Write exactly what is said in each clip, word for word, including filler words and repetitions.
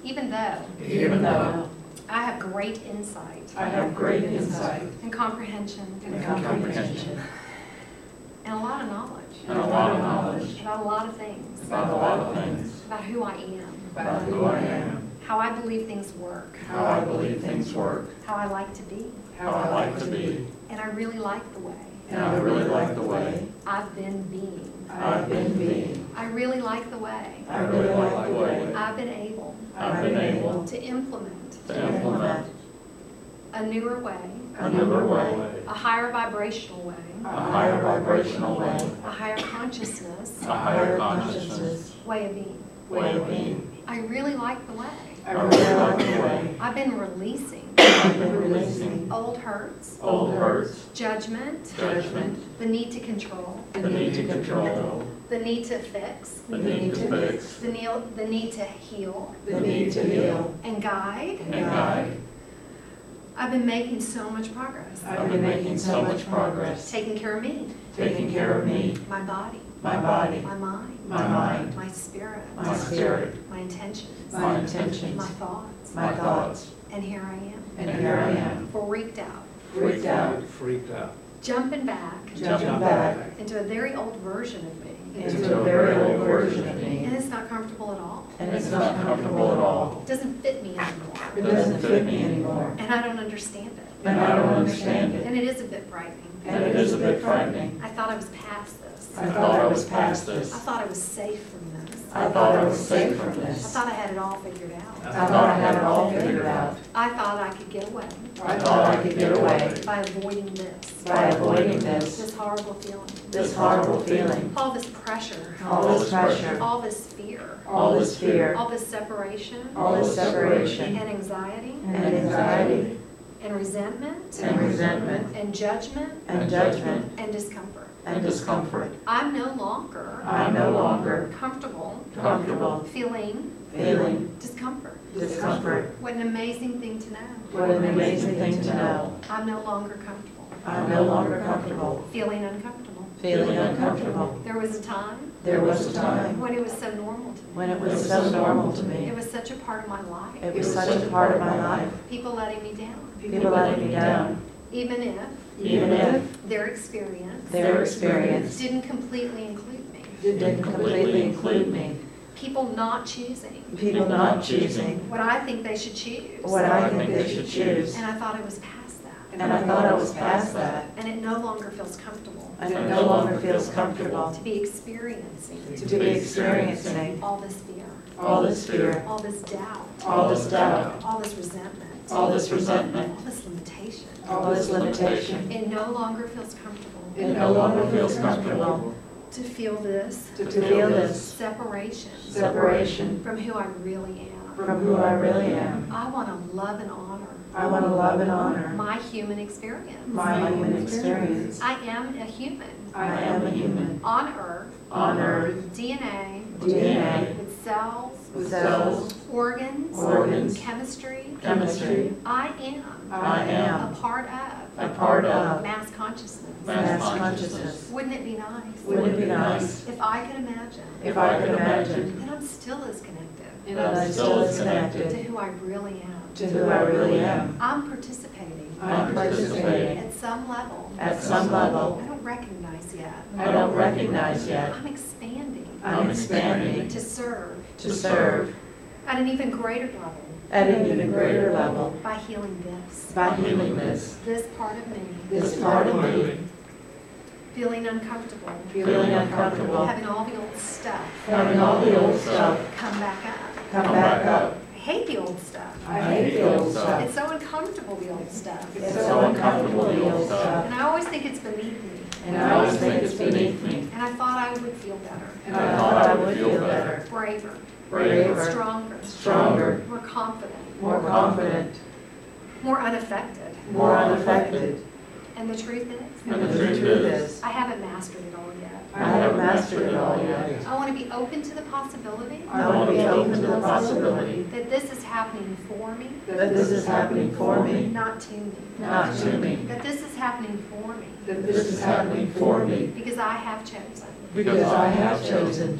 even though even though I have great insight I have great insight and comprehension and comprehension and a lot of knowledge and a lot of knowledge about a lot of things, about a lot of things, about who I am, about who I am, how I believe things work, how I believe things work, how I like to be, how I like to be, and I really like the way and I really like the way I've been being. I've been being. I really like the way I really like the way I've been able I've been able to implement to implement a newer way, a newer way, a higher vibrational way, a higher vibrational way, a higher consciousness a higher consciousness way of being. way of being. I really like the way I really like the way I've been releasing I've been releasing old hurts, old hurts, judgment, judgment, the need to control, the need to control, the need to fix, the need to fix, the need, the need to heal the need to heal and guide. and guide. I've been making so much progress, I've been making so much progress, taking care of me, taking care of me, my body, my body, my mind, my mind, my spirit, my spirit, my intentions, my intentions, my thoughts, my thoughts, and here I am, and here I am, freaked out, freaked out, Freaked out. jumping back jumping back into a very old version of me. into a very old version of me, And it's not comfortable at all. and it's not comfortable at all. It doesn't fit me anymore. It doesn't fit me anymore, And I don't understand it. and I don't understand it, And it is a bit frightening. and it is a bit frightening. I thought I was past this. I thought I was past I this. thought I was safe from this. I thought I was safe from I this. thought I had it all figured out. I thought I had it all figured out. I thought I could get away I thought I could get away by avoiding this. by avoiding this, This horrible feeling. this horrible feeling, All this pressure. all this pressure, All this fear. all this fear, All this separation. all this separation, And anxiety. and anxiety, And resentment. and resentment, And judgment. and judgment, And discomfort. and discomfort. I'm no longer I'm no longer comfortable comfortable feeling feeling discomfort. discomfort. What an amazing thing to know. What an amazing thing to know. I'm no longer comfortable I'm no longer comfortable feeling uncomfortable. feeling uncomfortable. There was a time There was a time when it was so normal to me. when it was so normal to me. It was such a part of my life. It was such a part of my life. People letting me down. People letting me down, Even if even if their experience their experience didn't completely include me. didn't completely include me. People not choosing People not choosing what I think they should choose. what I think they should choose. And I thought I was past that. And I thought I was past that. And it no longer feels comfortable And it no longer feels comfortable to be experiencing to be experiencing all this fear, all this fear, all this doubt, all this doubt, all this resentment, all this resentment, all this limitation. all this limitation. It no longer feels comfortable It no longer feels comfortable to feel this to feel this separation separation from who I really am. from who I really am. I want to love and honor I want to love and honor my human experience. my human experience. I am a human I am a human on earth, on earth, D N A, D N A, with cells, with cells, organs, organs, chemistry. chemistry. I am I a am part of a part of mass consciousness. mass consciousness. Wouldn't it be nice Wouldn't it be nice if I could imagine if I could imagine that I'm still as connected that I'm still as to connected who I really am? to who I really am? I'm participating I'm participating at some level at some level I don't recognize yet. I don't recognize yet. I'm expanding I'm expanding to serve to serve at an even greater level at an even greater level by healing this, by healing this, this part of me, this part of me, feeling uncomfortable, feeling uncomfortable, having all the old stuff having all the old stuff come back up. come back up. I hate the old stuff. I hate the old stuff. It's so uncomfortable, the old stuff. It's so uncomfortable, the old stuff. And I always think it's beneath me. And I always think it's beneath me. And I thought I would feel better, And I thought I would feel better, braver, braver, stronger, stronger, more confident, more confident, more unaffected. more unaffected. And the truth is, And the truth is, I haven't mastered it all yet. I haven't mastered it all yet. I want to be open to the possibility I want to be open to the possibility that this is happening for me, that this is happening for me, not to me. not to me. That this is happening for me That this is happening for me because I have chosen because I have chosen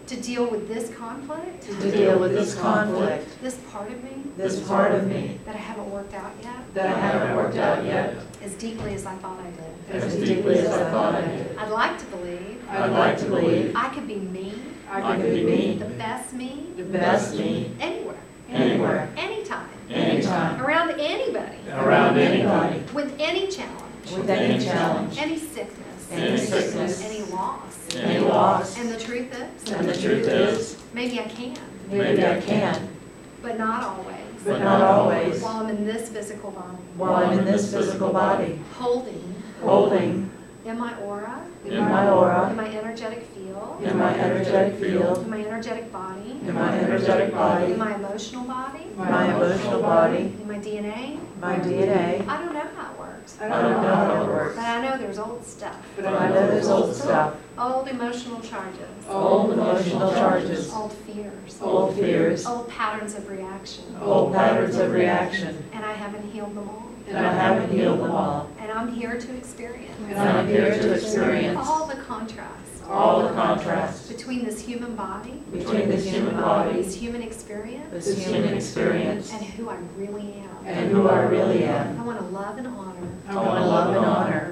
to deal with this conflict, to deal with this conflict, this part of me this part of me that I haven't worked out yet, that I haven't worked out yet, as deeply as I thought I did. as deeply as I thought I did. I'd like to believe I'd like to believe I could be me, I could be me, the best me, the best me, anywhere, anywhere, anytime, anytime, around anybody, around anybody, with any challenge, with any challenge, any sickness, any sickness, any loss. any loss. And the truth is, And the truth is, maybe I can, maybe I can, but not always. but not always, While I'm in this physical body, while I'm in this physical body, holding holding in my aura, in my aura, in my energetic field, in my energetic field, in my energetic body, in my energetic in body, my emotional body, my emotional body, in my D N A. my D N A. I don't know how it works, I don't know how it works, but I know there's old stuff, but I know there's old stuff, old emotional charges, old emotional charges, old fears, old fears, old patterns of reaction, old patterns of reaction, and I haven't healed them all. and I haven't healed them all. And I'm here to experience And I'm here to experience all the contrasts all the contrasts between this human body, between this human body, this human experience, this human experience, and who I really am. and who I really am. I want to love and honor I want to love and honor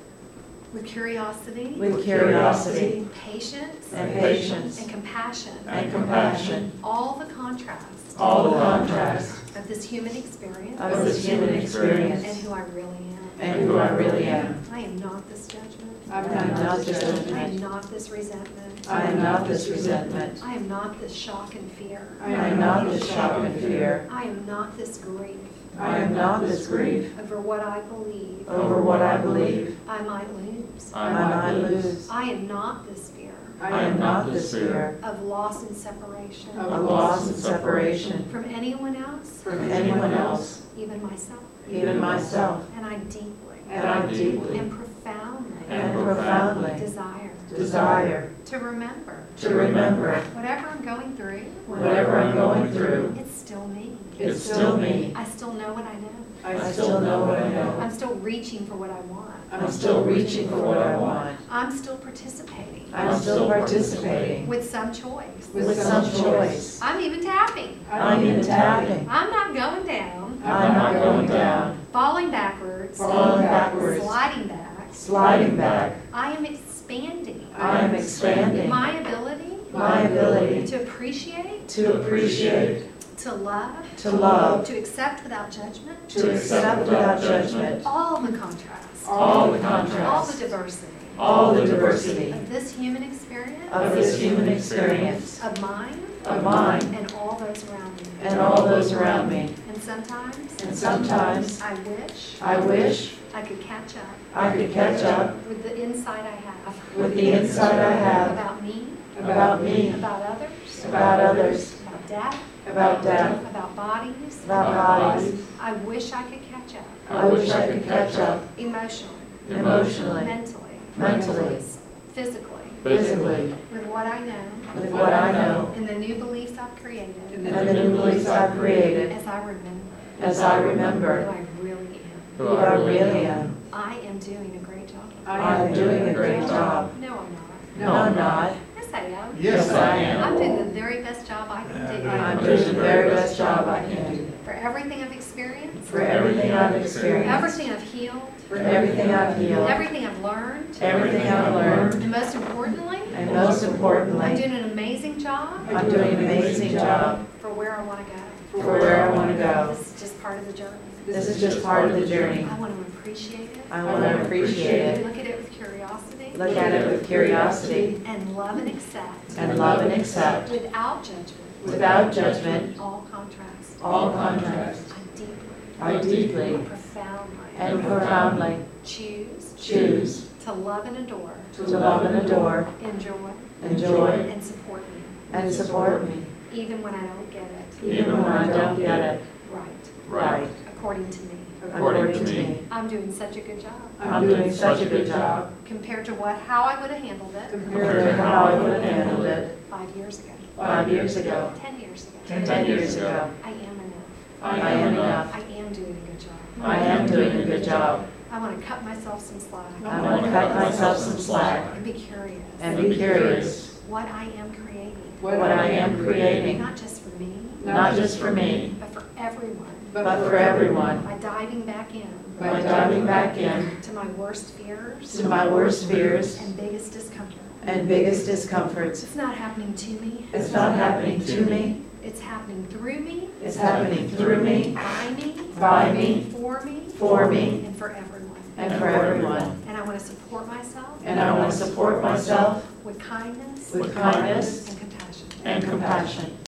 with curiosity, with curiosity patience, and patience and compassion and compassion all the contrasts all the contrasts of this human experience of this human and experience who I really am. and who I really am. I am not this judgment. I am not this I am judgment. not this resentment. I am not this resentment. I am not this shock and fear. I am not this shock and fear. I am not this grief I am not this grief over what I believe over what I believe I might lose. I might lose. I am not this fear I am not this fear of loss and separation of loss and separation from anyone else, from anyone else, even myself. even myself, And I deeply and I deeply and profoundly and profoundly desire desire to remember to remember whatever I'm going through, whatever I'm going through, it's still me. it's still me. I still know what I know. I still know what I know. I'm still reaching for what I want. I'm still reaching for what I want. I'm still participating I'm still participating with some choice. with some choice. I'm even tapping. I'm even tapping. I'm not going down, I'm not going down, falling backwards, falling backwards, sliding back. sliding back. I am expanding I am expanding my ability my ability to appreciate, to appreciate, to love, to love, to accept without judgment, to accept without judgment all the contrasts, all the all the contrasts, diversity all the diversity of this human experience, of this human experience of mine, of mine and all those around me. and all those around me. And sometimes And sometimes I wish I wish I could catch up I could catch up with the insight I have with the insight I have about me, about me, about others, about others, about death, about death, about bodies. about bodies. I wish I could catch up I wish I could catch up emotionally, emotionally, mentally, mentally, physically, physically, with what I know with what I know and the new beliefs I've created and the new beliefs I've created as I remember as I who remember I really am. who I really am. I am doing a great job. I am doing a great job. No, I'm not. No, I'm not. Yes, I am. Yes, I am. I'm doing the very best job I can do. I'm doing the very best job I can do. For everything I've experienced, For everything I've experienced, everything I've healed, for everything I've healed, everything I've learned, everything I've learned, and most importantly, and most I'm importantly, doing an amazing job I'm doing an amazing job for where I want to go. for where I want to go. This is just part of the journey. This is just part of the journey. I want to appreciate it, I want to appreciate it, look at it with curiosity, look at it with curiosity, and love and accept and love and accept without judgment without judgment all contrast. all contrast. I deeply, I deeply profoundly and profoundly choose choose to love and adore, to love and adore, enjoy, enjoy, and support me, and support me, even when I don't get it even when I don't get it right, right, according to me. according to me. I'm doing such a good job I'm doing such a good job compared to what, how I would have handled it compared to how I would have handled it five years ago, five years ago, ten years ago. ten years ago. I am enough. I am enough. I am doing a good job. I am doing a good job. I want to cut myself some slack I want to cut myself some slack and be curious and be curious what I am creating, what I am creating, not just for me, not just for me, but for everyone, but for everyone, by diving back in by diving back in to my worst fears to my worst fears and biggest discomfort. and biggest discomforts. It's not happening to me. It's not happening to me, It's happening through me, it's happening through me, by me, by me, for me, for me, and for everyone. and for everyone. And I want to support myself And I want to support myself with kindness with kindness and compassion. and compassion.